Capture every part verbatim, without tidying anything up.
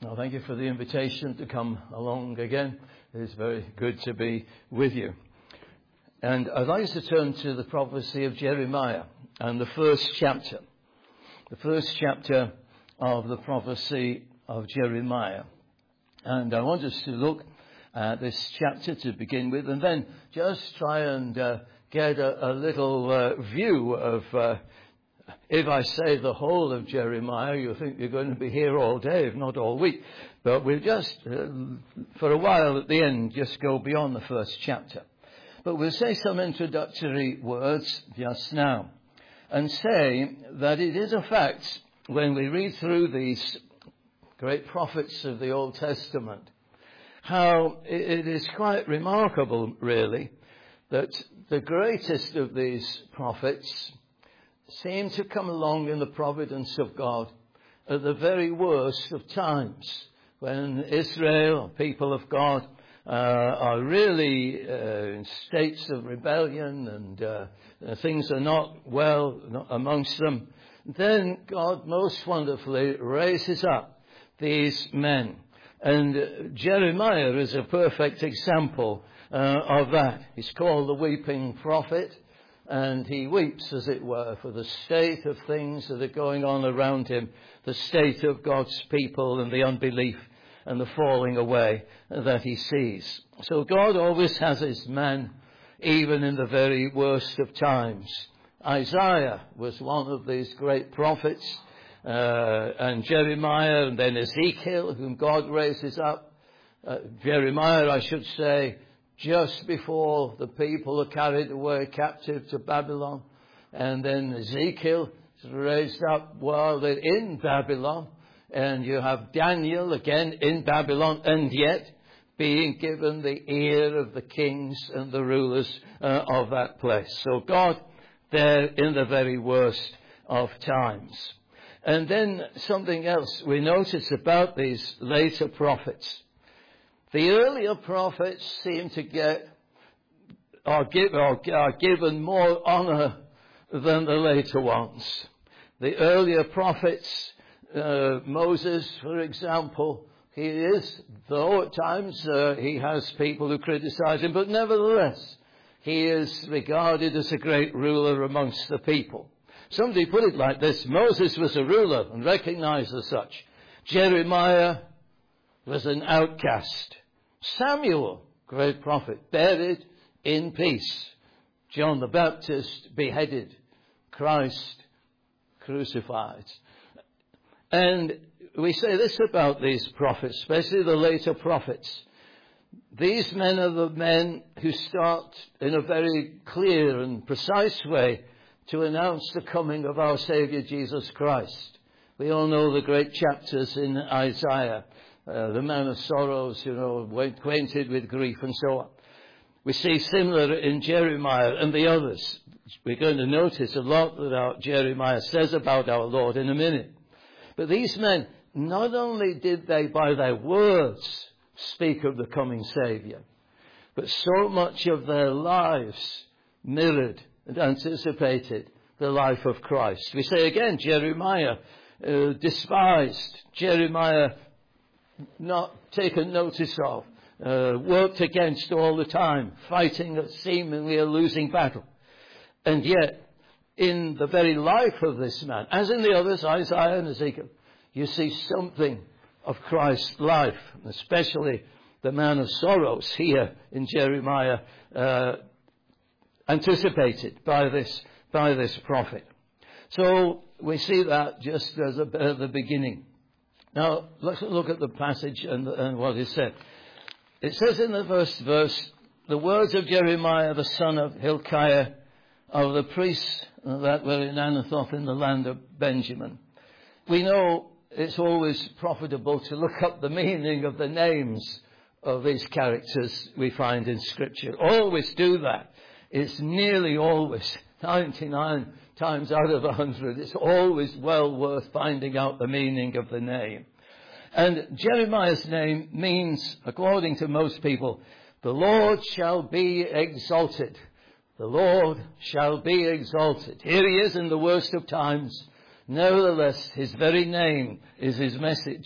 Well, thank you for the invitation to come along again. It is very good to be with you. And I'd like us to turn to the prophecy of Jeremiah and the first chapter. The first chapter of the prophecy of Jeremiah. And I want us to look at this chapter to begin with, and then just try and uh, get a, a little uh, view of, uh, if I say the whole of Jeremiah, you'll think you're going to be here all day, if not all week. But we'll just, uh, for a while at the end, just go beyond the first chapter. But we'll say some introductory words just now, and say that it is a fact, when we read through these great prophets of the Old Testament, how it is quite remarkable, really, that the greatest of these prophets seem to come along in the providence of God at the very worst of times, when Israel, people of God, uh, are really uh, in states of rebellion and uh, things are not well not amongst them. Then God most wonderfully raises up these men. And uh, Jeremiah is a perfect example uh, of that. He's called the weeping prophet, and he weeps, as it were, for the state of things that are going on around him, the state of God's people and the unbelief and the falling away that he sees. So God always has his man, even in the very worst of times. Isaiah was one of these great prophets. Uh, and Jeremiah, and then Ezekiel, whom God raises up. Uh, Jeremiah, I should say, just before the people are carried away captive to Babylon. And then Ezekiel is raised up while they're in Babylon. And you have Daniel again in Babylon, and yet being given the ear of the kings and the rulers uh, of that place. So God there in the very worst of times. And then something else we notice about these later prophets. The earlier prophets seem to get, are, give, are, are given more honor than the later ones. The earlier prophets, uh, Moses, for example, he is, though at times uh, he has people who criticize him, but nevertheless, he is regarded as a great ruler amongst the people. Somebody put it like this: Moses was a ruler and recognized as such. Jeremiah was an outcast. Samuel, great prophet, buried in peace. John the Baptist, beheaded. Christ, crucified. And we say this about these prophets, especially the later prophets. These men are the men who start in a very clear and precise way to announce the coming of our Saviour Jesus Christ. We all know the great chapters in Isaiah, uh, the man of sorrows, you know, acquainted with grief and so on. We see similar in Jeremiah and the others. We're going to notice a lot that our Jeremiah says about our Lord in a minute. But these men, not only did they by their words speak of the coming Saviour, but so much of their lives mirrored and anticipated the life of Christ. We say again, Jeremiah uh, despised, Jeremiah not taken notice of, uh, worked against all the time, fighting a seemingly a losing battle. And yet, in the very life of this man, as in the others, Isaiah and Ezekiel, you see something of Christ's life, especially the man of sorrows here in Jeremiah, uh, anticipated by this by this prophet. So we see that just as a, uh, the beginning. Now let's look at the passage and, and what is said. It says in the first verse, the words of Jeremiah the son of Hilkiah of the priests that were in Anathoth in the land of Benjamin. We know it's always profitable to look up the meaning of the names of these characters we find in Scripture. Always do that. It's nearly always, ninety-nine times out of one hundred, it's always well worth finding out the meaning of the name. And Jeremiah's name means, according to most people, the Lord shall be exalted. The Lord shall be exalted. Here he is in the worst of times. Nevertheless, his very name is his message.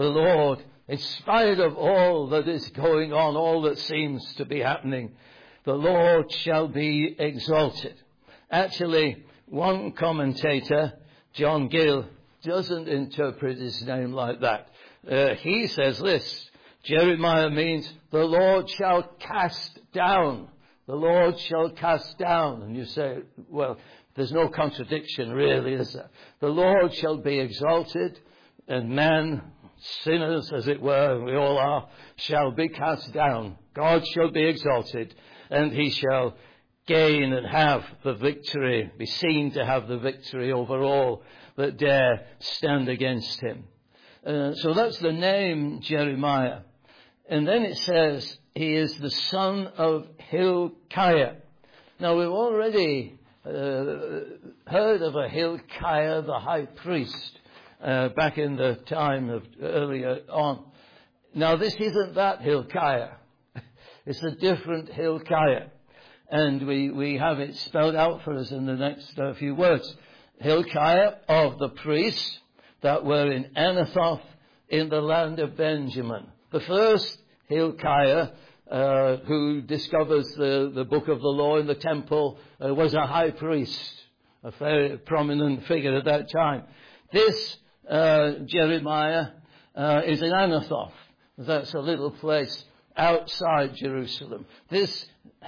the Lord, in spite of all that is going on, all that seems to be happening, the Lord shall be exalted. Actually, one commentator, John Gill, doesn't interpret his name like that. Uh, he says this: Jeremiah means the Lord shall cast down. The Lord shall cast down. And you say, well, there's no contradiction really, is there? The Lord shall be exalted, and man, sinners as it were, we all are, shall be cast down. God shall be exalted, and he shall gain and have the victory, be seen to have the victory over all that dare stand against him. Uh, so that's the name Jeremiah. And then it says he is the son of Hilkiah. Now we've already uh, heard of a Hilkiah, the high priest, uh, back in the time of earlier on. Now this isn't that Hilkiah. It's a different Hilkiah. And we, we have it spelled out for us in the next uh, few words. Hilkiah of the priests that were in Anathoth in the land of Benjamin. The first Hilkiah, uh, who discovers the, the book of the law in the temple, uh, was a high priest, a very prominent figure at that time. This uh, Jeremiah uh, is in Anathoth. That's a little place outside Jerusalem. This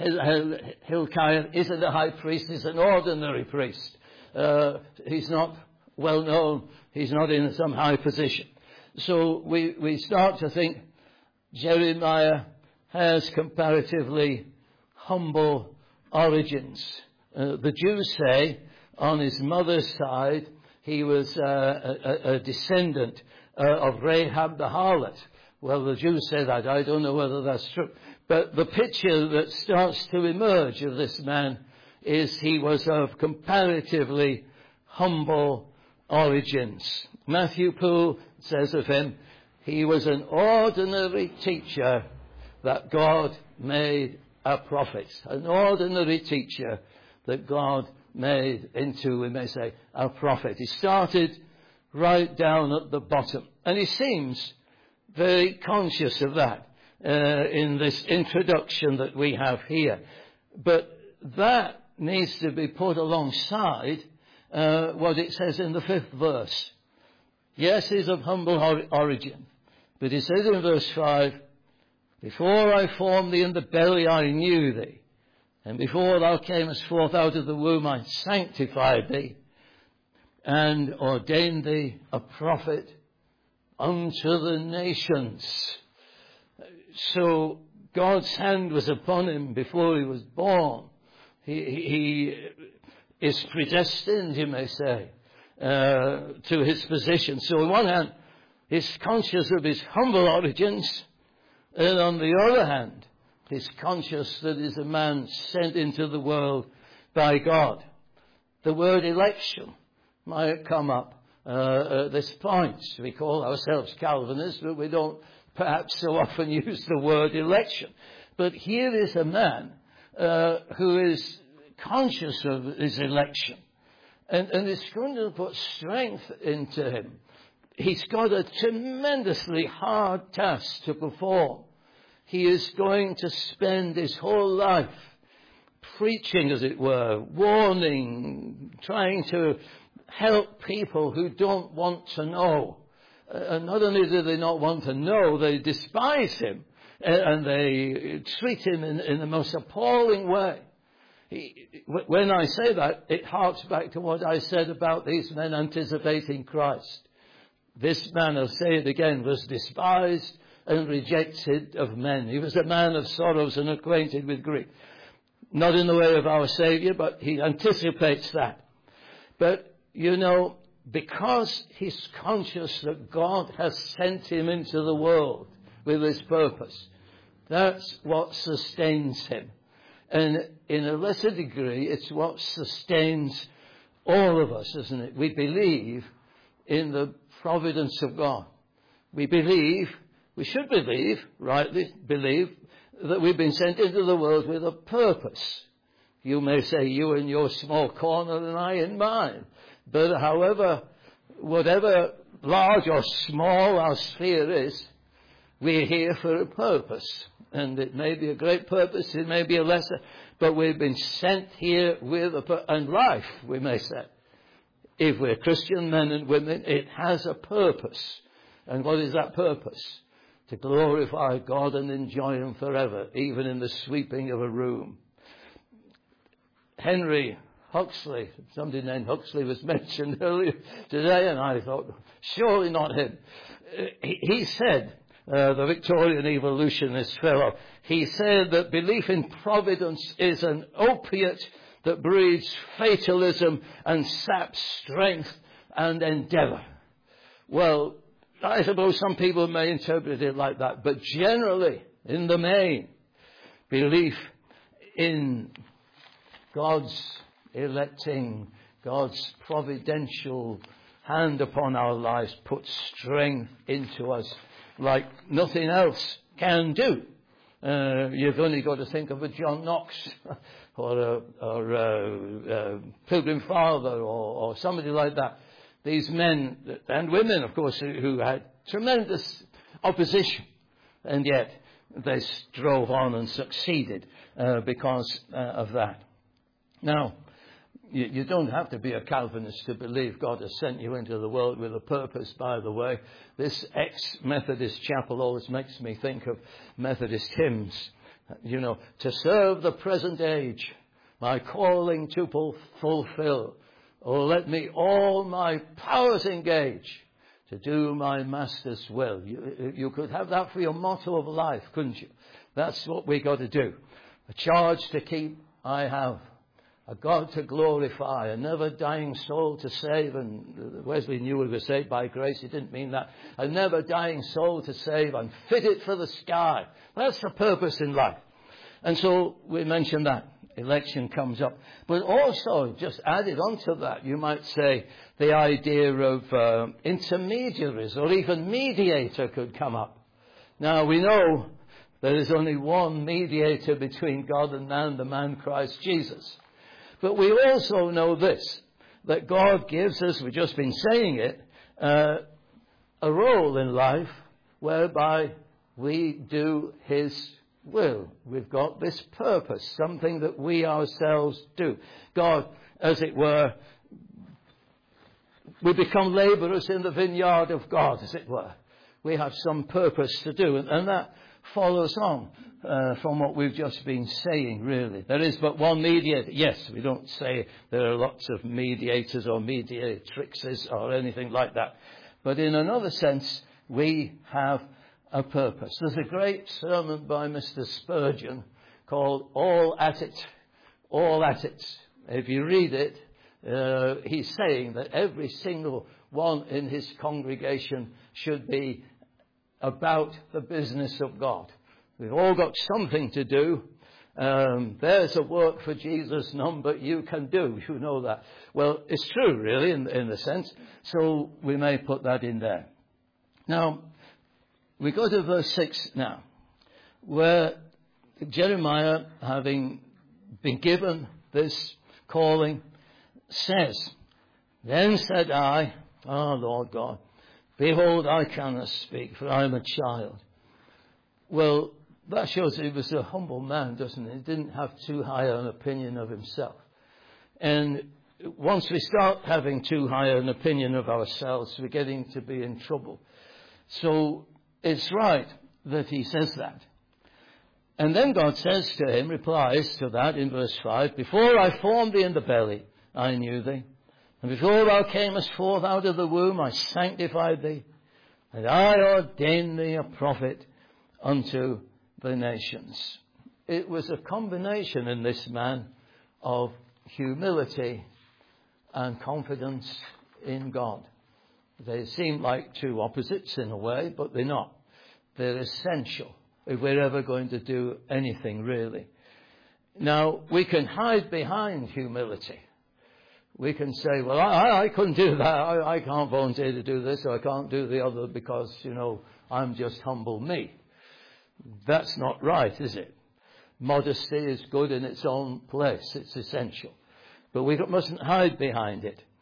Hilkiah isn't a high priest, he's an ordinary priest. Uh, he's not well known, he's not in some high position. So we, we start to think Jeremiah has comparatively humble origins. Uh, the Jews say on his mother's side he was uh, a, a descendant uh, of Rahab the harlot. Well, the Jews say that. I don't know whether that's true. But the picture that starts to emerge of this man is he was of comparatively humble origins. Matthew Poole says of him, he was an ordinary teacher that God made a prophet. An ordinary teacher that God made into, we may say, a prophet. He started right down at the bottom. And he seems very conscious of that uh, in this introduction that we have here. But that needs to be put alongside uh, what it says in the fifth verse. Yes, he's of humble or- origin. But he says in verse five, before I formed thee in the belly I knew thee, and before thou camest forth out of the womb I sanctified thee, and ordained thee a prophet unto the nations. So God's hand was upon him before he was born. He, he is predestined, you may say, uh, to his position. So on one hand, he's conscious of his humble origins, and on the other hand, he's conscious that he's a man sent into the world by God. The word election might come up uh, at this point. We call ourselves Calvinists, but we don't perhaps so often use the word election. But here is a man uh, who is conscious of his election, and, and it's going to put strength into him. He's got a tremendously hard task to perform. He is going to spend his whole life preaching, as it were, warning, trying to help people who don't want to know. And not only do they not want to know, they despise him, and they treat him in, in the most appalling way. He, when I say that, it harks back to what I said about these men anticipating Christ. This man, I'll say it again, was despised and rejected of men. He was a man of sorrows and acquainted with grief. Not in the way of our Saviour, but he anticipates that. But, you know, because he's conscious that God has sent him into the world with his purpose, that's what sustains him. And in a lesser degree, it's what sustains all of us, isn't it? We believe in the providence of God. We believe, we should believe, rightly believe, that we've been sent into the world with a purpose. You may say you in your small corner and I in mine. But however, whatever large or small our sphere is, we're here for a purpose. And it may be a great purpose, it may be a lesser, but we've been sent here with a purpose. And life, we may say, if we're Christian men and women, it has a purpose. And what is that purpose? To glorify God and enjoy Him forever, even in the sweeping of a room. Henry Huxley, somebody named Huxley was mentioned earlier today, and I thought, surely not him. He, he said, uh, the Victorian evolutionist fellow, he said that belief in providence is an opiate that breeds fatalism and saps strength and endeavor. Well, I suppose some people may interpret it like that, but generally, in the main, belief in God's electing, God's providential hand upon our lives puts strength into us like nothing else can do. Uh, you've only got to think of a John Knox or a, or a, a Pilgrim Father or, or somebody like that. These men and women, of course, who had tremendous opposition, and yet they drove on and succeeded uh, because uh, of that. Now, you, you don't have to be a Calvinist to believe God has sent you into the world with a purpose, by the way. This ex-Methodist chapel always makes me think of Methodist hymns. You know, to serve the present age, my calling to fulfill. Oh, let me all my powers engage to do my Master's will. You, you could have that for your motto of life, couldn't you? That's what we got to do. A charge to keep I have. A God to glorify, a never-dying soul to save. And Wesley knew we were saved by grace. He didn't mean that. A never-dying soul to save and fit it for the sky. That's the purpose in life. And so we mentioned that. Election comes up. But also, just added onto that, you might say the idea of uh, intermediaries or even mediator could come up. Now, we know there is only one mediator between God and man, the man Christ Jesus. But we also know this, that God gives us, we've just been saying it, uh, a role in life whereby we do His will. We've got this purpose, something that we ourselves do. God, as it were, we become labourers in the vineyard of God, as it were. We have some purpose to do, and, and that follows on uh, from what we've just been saying, really. There is but one mediator. Yes, we don't say there are lots of mediators or mediatrixes or anything like that. But in another sense, we have a purpose. There's a great sermon by Mister Spurgeon called All at It, All at It. If you read it, uh, he's saying that every single one in his congregation should be about the business of God. We've all got something to do. Um, there's a work for Jesus, none but you can do. You know that. Well, it's true, really, in, in the sense. So we may put that in there. Now, we go to verse six now, where Jeremiah, having been given this calling, says, Then said I, Ah, Lord God, behold, I cannot speak, for I am a child. Well, that shows he was a humble man, doesn't it? He didn't have too high an opinion of himself. And once we start having too high an opinion of ourselves, we're getting to be in trouble. So it's right that he says that. And then God says to him, replies to that in verse five, Before I formed thee in the belly, I knew thee. And before thou camest forth out of the womb, I sanctified thee. And I ordained thee a prophet unto the nations. It was a combination in this man of humility and confidence in God. They seem like two opposites in a way, but they're not. They're essential if we're ever going to do anything, really. Now, we can hide behind humility. We can say, well, I, I couldn't do that. I, I can't volunteer to do this, or I can't do the other because, you know, I'm just humble me. That's not right, is it? Modesty is good in its own place. It's essential. But we mustn't hide behind it.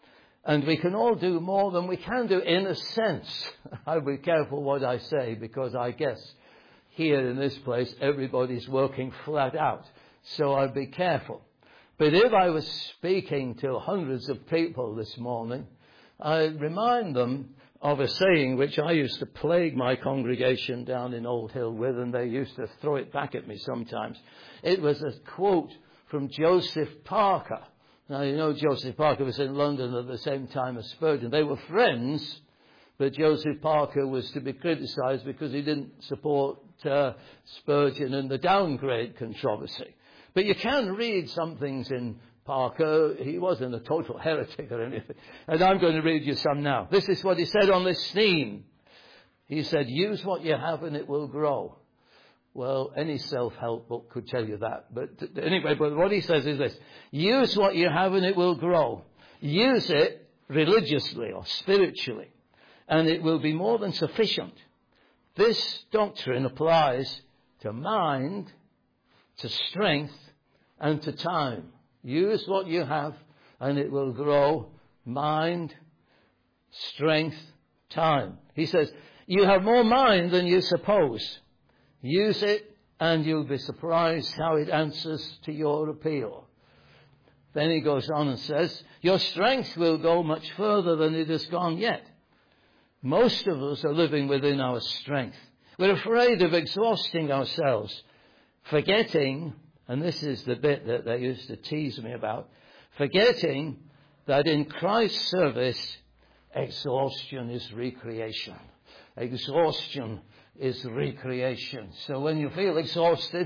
And we can all do more than we can do in a sense. I'll be careful what I say, because I guess here in this place everybody's working flat out. So I'll be careful. But if I was speaking to hundreds of people this morning, I'd remind them of a saying which I used to plague my congregation down in Old Hill with, and they used to throw it back at me sometimes. It was a quote from Joseph Parker. Now, you know, Joseph Parker was in London at the same time as Spurgeon. They were friends, but Joseph Parker was to be criticised because he didn't support uh, Spurgeon in the downgrade controversy. But you can read some things in Parker. He wasn't a total heretic or anything. And I'm going to read you some now. This is what he said on this theme. He said, use what you have and it will grow. Well, any self-help book could tell you that. But anyway, but what he says is this. Use what you have and it will grow. Use it religiously or spiritually, and it will be more than sufficient. This doctrine applies to mind, to strength, and to time. Use what you have and it will grow. Mind, strength, time. He says, you have more mind than you suppose. Use it and you'll be surprised how it answers to your appeal. Then he goes on and says, your strength will go much further than it has gone yet. Most of us are living within our strength. We're afraid of exhausting ourselves, forgetting, and this is the bit that they used to tease me about, forgetting that in Christ's service, exhaustion is recreation. Exhaustion is recreation. So when you feel exhausted,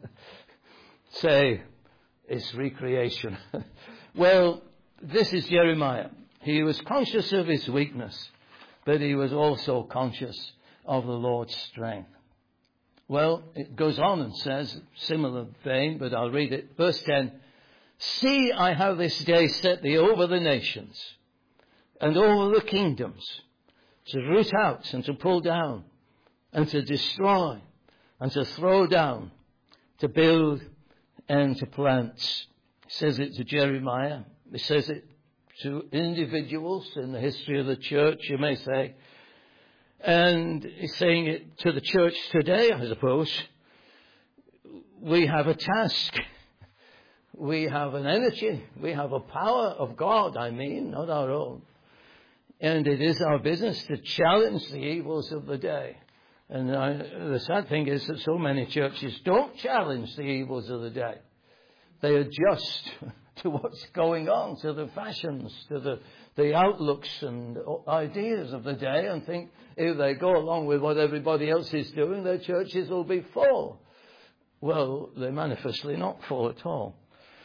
say, it's recreation. Well, this is Jeremiah. He was conscious of his weakness, but he was also conscious of the Lord's strength. Well, it goes on and says, similar vein, but I'll read it. Verse ten, see, I have this day set thee over the nations and over the kingdoms, to root out and to pull down and to destroy and to throw down, to build and to plant. He says it to Jeremiah. He says it to individuals in the history of the church, you may say. And he's saying it to the church today, I suppose. We have a task. We have an energy. We have a power of God, I mean, not our own. And it is our business to challenge the evils of the day. And I, the sad thing is that so many churches don't challenge the evils of the day. They adjust to what's going on, to the fashions, to the, the outlooks and ideas of the day, and think if they go along with what everybody else is doing, their churches will be full. Well, they're manifestly not full at all.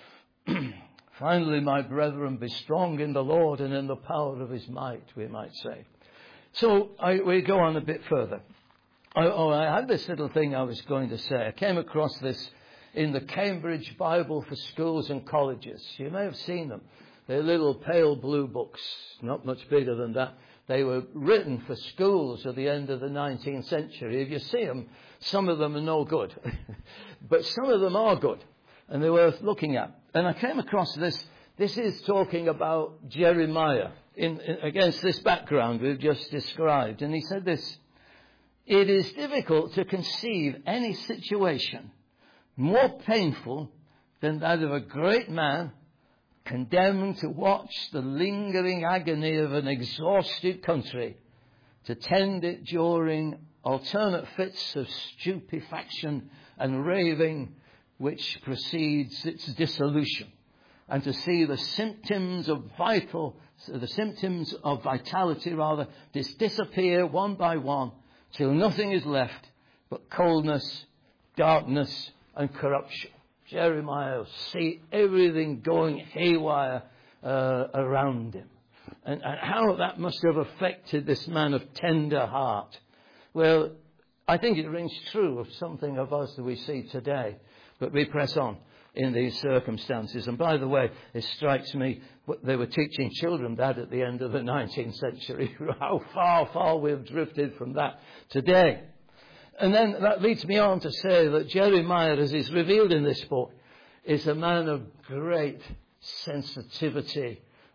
Finally, my brethren, be strong in the Lord and in the power of his might, we might say. So I, we go on a bit further. I, oh, I had this little thing I was going to say. I came across this in the Cambridge Bible for Schools and Colleges. You may have seen them. They're little pale blue books, not much bigger than that. They were written for schools at the end of the nineteenth century. If you see them, some of them are no good. But some of them are good, and they're worth looking at. And I came across this. This is talking about Jeremiah in, in, against this background we've just described. And he said this, it is difficult to conceive any situation more painful than that of a great man condemned to watch the lingering agony of an exhausted country, to tend it during alternate fits of stupefaction and raving which precedes its dissolution, and to see the symptoms of vital, the symptoms of vitality rather, dis- disappear one by one till nothing is left but coldness, darkness, and corruption. Jeremiah see everything going haywire uh, around him, and, and how that must have affected this man of tender heart. Well, I think it rings true of something of us that we see today. But we press on in these circumstances. And by the way, it strikes me, they were teaching children that at the end of the nineteenth century. How far, far we've drifted from that today. And then that leads me on to say that Jeremiah, as is revealed in this book, is a man of great sensitivity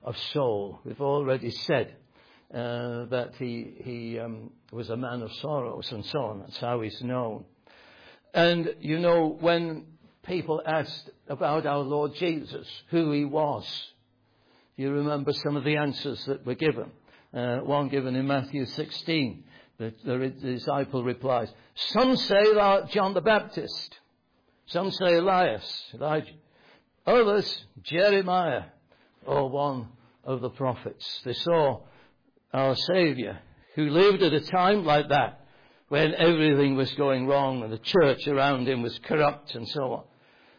of Saul. We've already said uh, that he, he um, was a man of sorrows and so on. That's how he's known. And, you know, when people asked about our Lord Jesus, who he was, you remember some of the answers that were given. Uh, one given in Matthew sixteen. The, the disciple replies, some say thou art John the Baptist. Some say Elias, Elijah. Others, Jeremiah, or one of the prophets. They saw our Saviour, who lived at a time like that, when everything was going wrong and the church around him was corrupt and so on.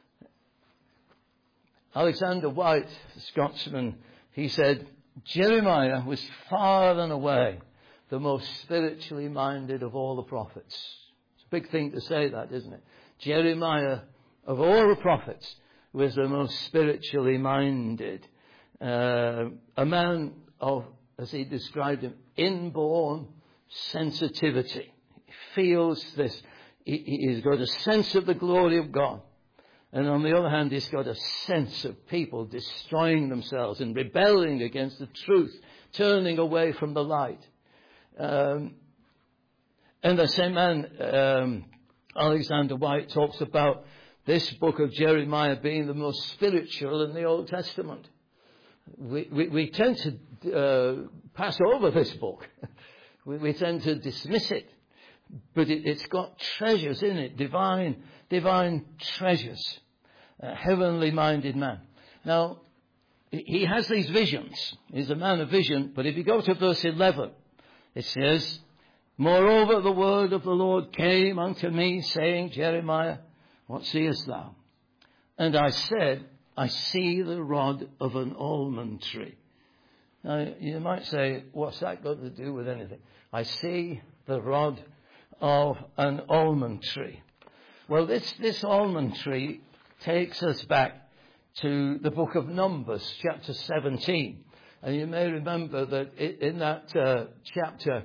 Alexander White, the Scotsman, he said, Jeremiah was far and away the most spiritually minded of all the prophets. It's a big thing to say that, isn't it? Jeremiah, of all the prophets, was the most spiritually minded. Uh, a man of, as he described him, inborn sensitivity. He feels this. He, he's got a sense of the glory of God. And on the other hand, he's got a sense of people destroying themselves and rebelling against the truth, turning away from the light. Um, and the same man, um, Alexander White, talks about this book of Jeremiah being the most spiritual in the Old Testament. We, we, we tend to uh, pass over this book. we, we tend to dismiss it. But it, it's got treasures in it, divine, divine treasures. A heavenly minded man. Now, he has these visions. He's a man of vision. But if you go to verse eleven, it says, moreover, the word of the Lord came unto me, saying, Jeremiah, what seest thou? And I said, I see the rod of an almond tree. Now, you might say, what's that got to do with anything? I see the rod of an almond tree. Well, this, this almond tree takes us back to the book of Numbers, chapter seventeen. And you may remember that in that uh, chapter,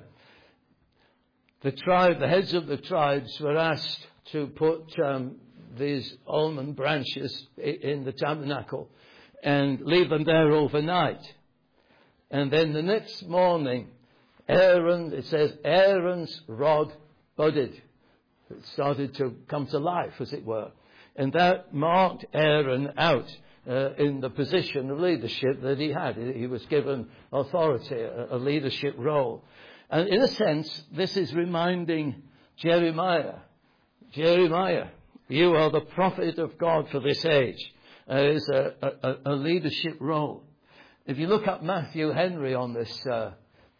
the tribe, the heads of the tribes were asked to put um, these almond branches in the tabernacle and leave them there overnight. And then the next morning, Aaron, it says, Aaron's rod budded. It started to come to life, as it were. And that marked Aaron out uh, in the position of leadership that he had. He was given authority, a, a leadership role. And in a sense, this is reminding Jeremiah, Jeremiah, you are the prophet of God for this age. Uh, it's a, a, a leadership role. If you look at Matthew Henry on this uh,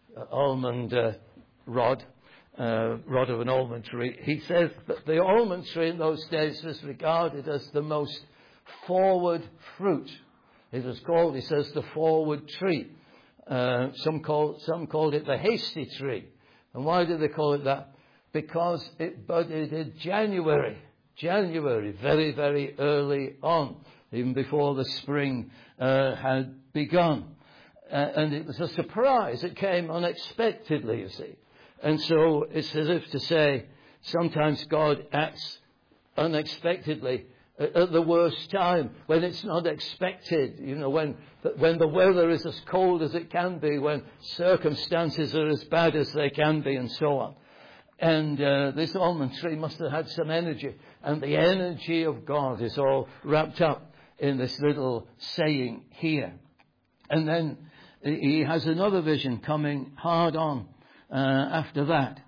almond uh, rod, uh, rod of an almond tree, he says that the almond tree in those days was regarded as the most forward fruit. It was called, he says, the forward tree. Uh, some call, some called it the hasty tree. And why did they call it that? Because it budded in January. January, very, very early on, even before the spring uh, had begun. Uh, and it was a surprise. It came unexpectedly, you see. And so it's as if to say, sometimes God acts unexpectedly at, at the worst time, when it's not expected, you know, when, when the weather is as cold as it can be, when circumstances are as bad as they can be, and so on. And uh, this almond tree must have had some energy. And the energy of God is all wrapped up in this little saying here. And then he has another vision coming hard on uh, after that,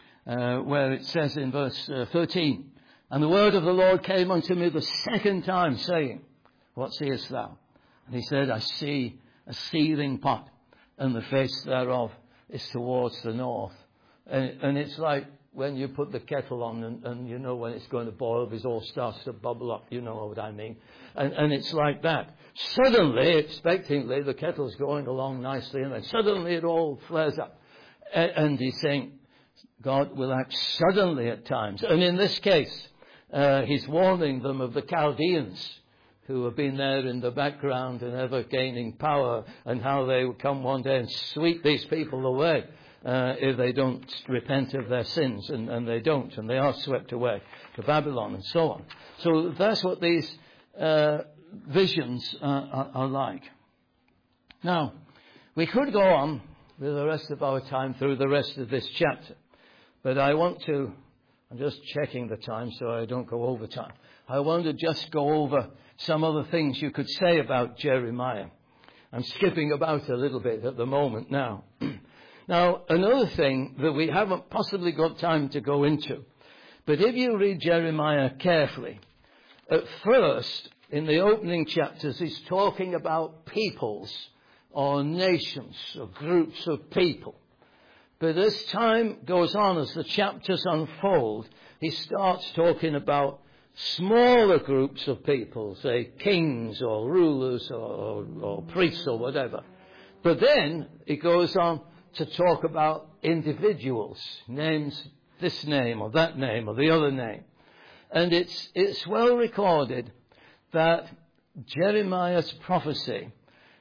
uh, where it says in verse uh, thirteen, and the word of the Lord came unto me the second time, saying, what seest thou? And he said, I see a seething pot, and the face thereof is towards the north. And, and it's like when you put the kettle on and, and you know when it's going to boil, it all starts to bubble up. You know what I mean. And, and it's like that. Suddenly, expectingly, the kettle's going along nicely, and then suddenly it all flares up. And, and he's saying, God will act suddenly at times. And in this case, uh, he's warning them of the Chaldeans, who have been there in the background and ever gaining power, and how they will come one day and sweep these people away. Uh, if they don't repent of their sins, and, and they don't, and they are swept away to Babylon and so on. So that's what these uh, visions uh, are, are like. Now, we could go on with the rest of our time through the rest of this chapter, but I want to, I'm just checking the time so I don't go over time. I want to just go over some other things you could say about Jeremiah. I'm skipping about a little bit at the moment now. Now, another thing that we haven't possibly got time to go into, but if you read Jeremiah carefully, at first, in the opening chapters, he's talking about peoples or nations or groups of people. But as time goes on, as the chapters unfold, he starts talking about smaller groups of people, say kings or rulers or, or, or priests or whatever. But then he goes on to talk about individuals, names, this name or that name or the other name. And it's, it's well recorded that Jeremiah's prophecy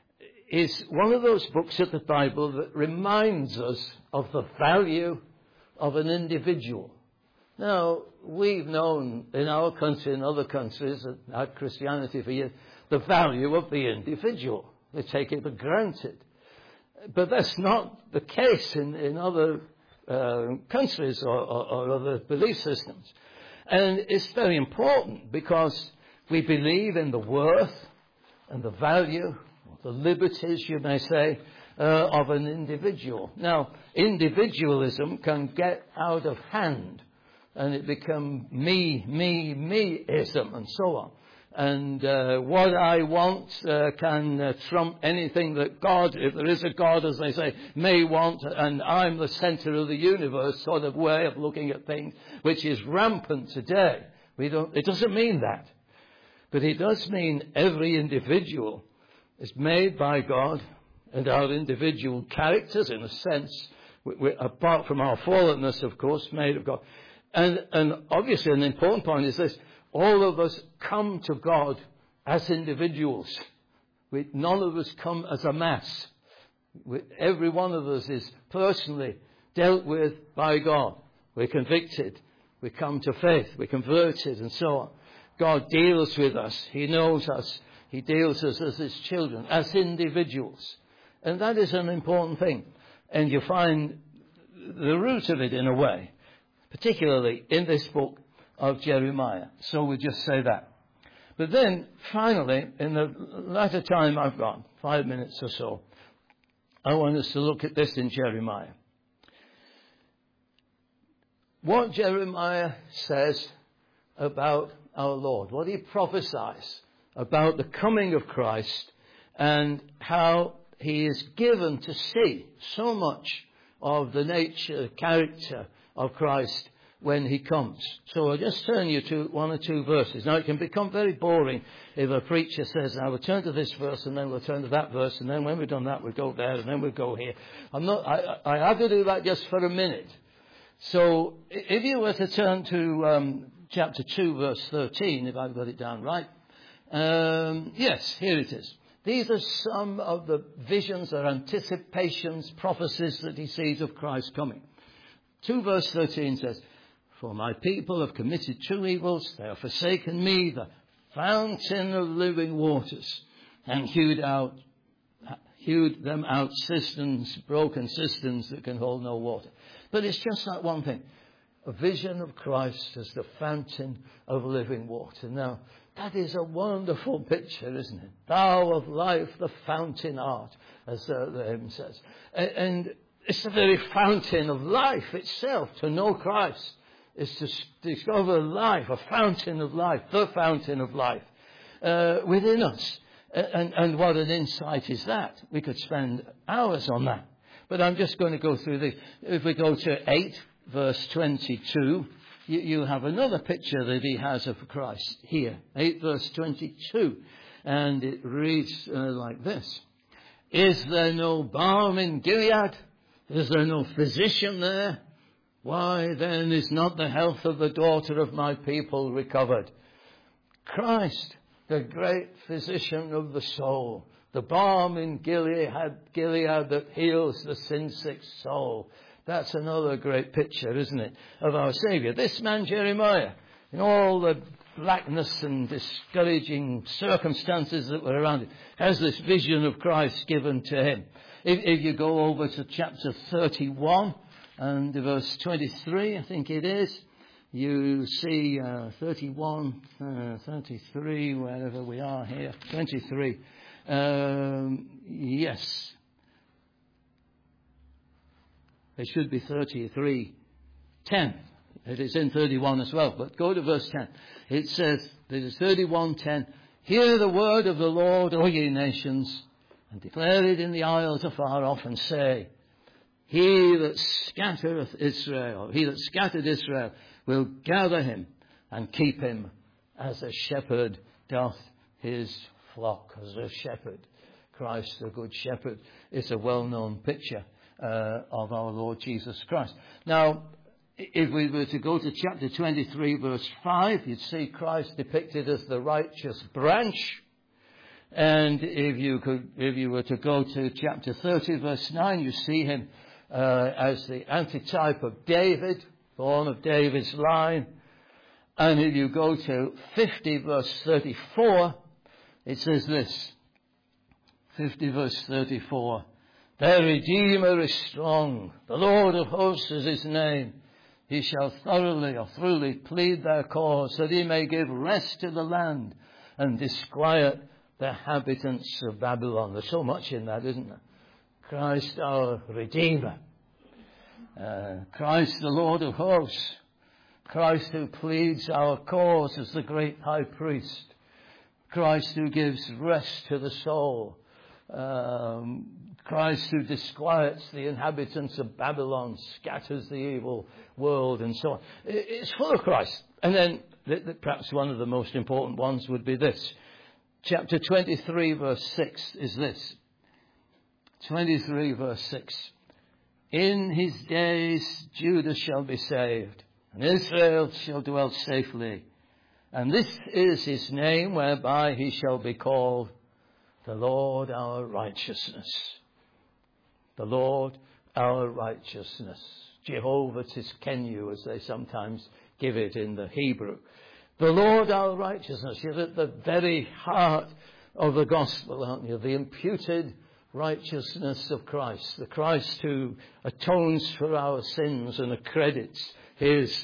is one of those books of the Bible that reminds us of the value of an individual. Now, we've known in our country and other countries that had Christianity for years, the value of the individual. They take it for granted. But that's not the case in, in other uh, countries or, or, or other belief systems. And it's very important because we believe in the worth and the value, the liberties, you may say, uh, of an individual. Now, individualism can get out of hand and it become me, me, me-ism and so on. And uh, what I want uh, can uh, trump anything that God, if there is a God, as they say, may want, and I'm the center of the universe sort of way of looking at things, which is rampant today. We don't, it doesn't mean that. But it does mean every individual is made by God, and our individual characters, in a sense, we're, apart from our fallenness, of course, made of God. And, and obviously an important point is this: all of us come to God as individuals. We, none of us come as a mass. We, every one of us is personally dealt with by God. We're convicted. We come to faith. We're converted and so on. God deals with us. He knows us. He deals with us as his children, as individuals. And that is an important thing. And you find the root of it in a way, particularly in this book of Jeremiah. So we'll just say that. But then, finally, in the latter time I've got, five minutes or so, I want us to look at this in Jeremiah. What Jeremiah says about our Lord, what he prophesies about the coming of Christ and how he is given to see so much of the nature, character of Christ when he comes. So I'll just turn you to one or two verses. Now, it can become very boring if a preacher says, I will turn to this verse and then we'll turn to that verse, and then when we've done that we'll go there and then we'll go here. I'm not, I, I have to do that just for a minute. So if you were to turn to um, chapter two, verse thirteen, if I've got it down right. Um, yes, here it is. These are some of the visions or anticipations, prophecies that he sees of Christ coming. two verse thirteen says, For my people have committed two evils. They have forsaken me, the fountain of living waters, and hewed out, hewed them out cisterns, broken cisterns that can hold no water. But it's just that one thing. A vision of Christ as the fountain of living water. Now, that is a wonderful picture, isn't it? Thou of life, the fountain art, as uh, the hymn says. And, and it's the very fountain of life itself. To know Christ is to discover life, a fountain of life, the fountain of life uh, within us. And, and what an insight is that? We could spend hours on that. But I'm just going to go through this. If we go to eight, verse twenty-two, you, you have another picture that he has of Christ here. eight, verse twenty-two. And it reads uh, like this. Is there no balm in Gilead? Is there no physician there? Why then is not the health of the daughter of my people recovered? Christ, the great physician of the soul, the balm in Gilead, Gilead that heals the sin-sick soul. That's another great picture, isn't it, of our Saviour. This man Jeremiah, in all the blackness and discouraging circumstances that were around him, has this vision of Christ given to him. If, if you go over to chapter thirty-one and verse twenty-three, I think it is, you see uh, thirty-one, uh, thirty-three, wherever we are here, twenty-three. Um, yes. It should be thirty-three, ten. It is in thirty-one as well, but go to verse ten. It says, it is thirty-one ten, hear the word of the Lord, O ye nations, and declare it in the isles afar off, and say, he that scattereth Israel, he that scattered Israel, will gather him and keep him as a shepherd doth his flock. As a shepherd, Christ the good shepherd, is a well-known picture uh, of our Lord Jesus Christ. Now, if we were to go to chapter twenty-three, verse five, you'd see Christ depicted as the righteous branch. And if you could, if you were to go to chapter thirty, verse nine, you see him uh, as the antitype of David, born of David's line. And if you go to fifty, verse thirty-four, it says this, fifty, verse thirty-four, their Redeemer is strong, the Lord of hosts is his name. He shall thoroughly or truly plead their cause, that he may give rest to the land and disquiet the inhabitants of Babylon. There's so much in that, isn't there? Christ our Redeemer. Uh, Christ the Lord of hosts. Christ who pleads our cause as the great high priest. Christ who gives rest to the soul. Um, Christ who disquiets the inhabitants of Babylon, scatters the evil world, and so on. It's full of Christ. And then perhaps one of the most important ones would be this. Chapter twenty-three, verse six is this. twenty-three, verse six. In his days Judah shall be saved, and Israel shall dwell safely. And this is his name whereby he shall be called the Lord our righteousness. The Lord our righteousness. Jehovah Tiskenu, as they sometimes give it in the Hebrew. The Lord our righteousness. You're at the very heart of the gospel, aren't you? The imputed righteousness of Christ. The Christ who atones for our sins and accredits his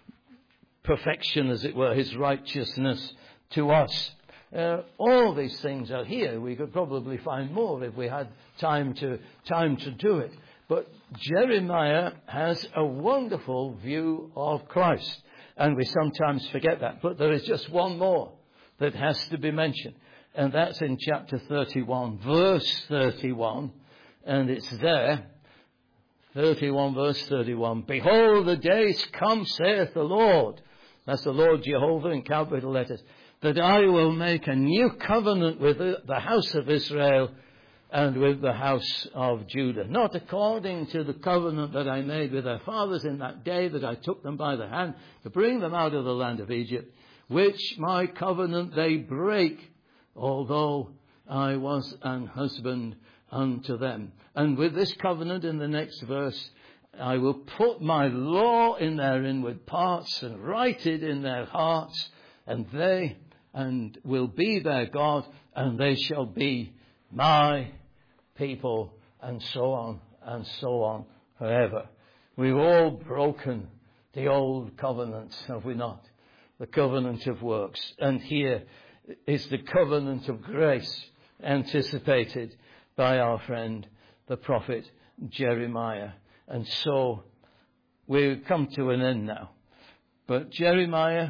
perfection, as it were, his righteousness to us. Uh, all these things are here. We could probably find more if we had time to time to do it. But Jeremiah has a wonderful view of Christ, and we sometimes forget that. But there is just one more that has to be mentioned, and that's in chapter thirty-one, verse thirty-one, and it's there. thirty-one, verse thirty-one. Behold, the days come, saith the Lord. That's the Lord Jehovah in capital letters. That I will make a new covenant with the house of Israel and with the house of Judah. Not according to the covenant that I made with their fathers in that day that I took them by the hand to bring them out of the land of Egypt, which my covenant they break, although I was an husband unto them. And with this covenant in the next verse, I will put my law in their inward parts and write it in their hearts, and they and will be their God, and they shall be my people, and so on and so on forever. We've all broken the old covenants, have we not? The covenant of works. And here is the covenant of grace anticipated by our friend, the prophet Jeremiah. And so we've come to an end now. But Jeremiah,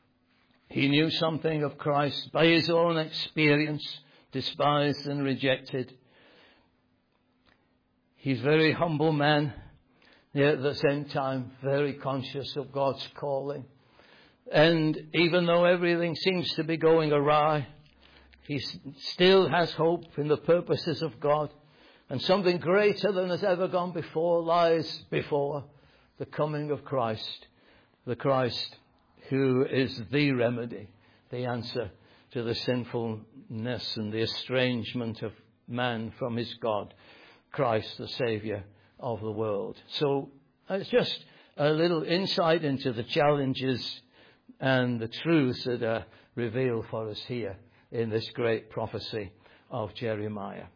he knew something of Christ by his own experience, despised and rejected. He's a very humble man, yet at the same time very conscious of God's calling. And even though everything seems to be going awry, he still has hope in the purposes of God. And something greater than has ever gone before lies before the coming of Christ. The Christ who is the remedy, the answer to the sinfulness and the estrangement of man from his God. Christ, the Saviour of the world. So it's just a little insight into the challenges and the truths that are revealed for us here in this great prophecy of Jeremiah.